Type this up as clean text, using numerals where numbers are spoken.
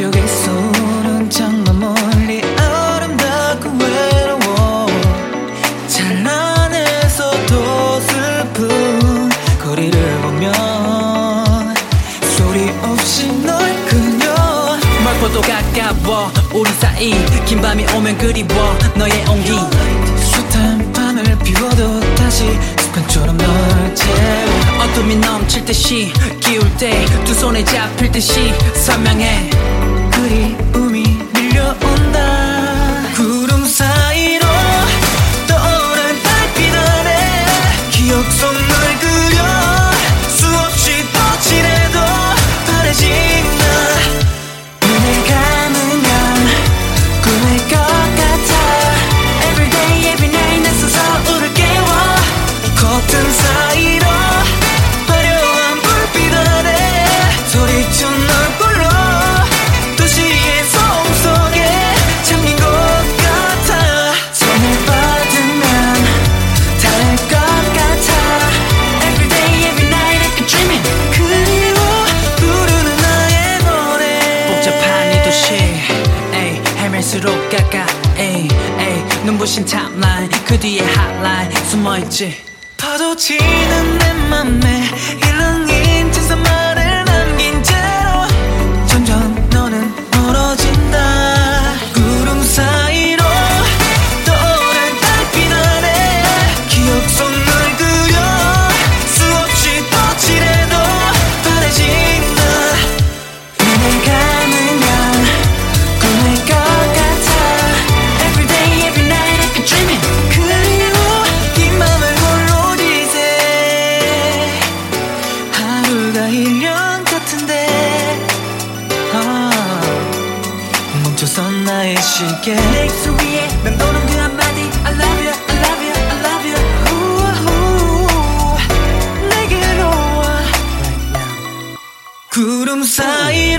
기억에서 오는 장만 멀리 아름답고 외로워 찬란해서도 슬픈 거리를 보면 소리 없이 널 그려 멀고도 가까워 우리 사이 긴 밤이 오면 그리워 너의 온기 숱한 밤을 비워도 다시 습관처럼 널 채워 어둠이 넘칠 듯이 기울 때 두 손에 잡힐 듯이 선명해 그리움이 밀려온다 구름 사이로 떠오른 달빛 아래 기억 속 널 그려 수없이 뻗칠해도 바래진다 눈을 감으면 꿈일 것 같아 Everyday every night 내 서서울을 깨워 커튼 사이로 화려한 불빛 아래 소리쳐 널 불러 도시의 소음 속에 잠긴 것 같아 손을 뻗으면 닿을 것 같아 Everyday every night I keep dreaming 그리워 부르는 나의 노래 복잡한 이 도시 에이 헤맬수록 가까 에이 눈부신 탑라인 그 뒤에 핫라인 숨어있지 파도 치는 내 맘에 일렁인 진선말을 남긴 채로 점점 너는 멀어진다 구름 사이로 떠오른 달빛 아래 기억 속 널 그려 수없이 뻗칠해도 바래진다 눈을 감으면 꿈일 것 같아 Everyday every night I keep dreaming 그리워 이 맘을 홀로 지새 하루가 1년 같은데 멈춰선 나의 시계 내 입술 위에 맴도는 그 한마디 I love you I love you I love you 내게로 와 구름 사이로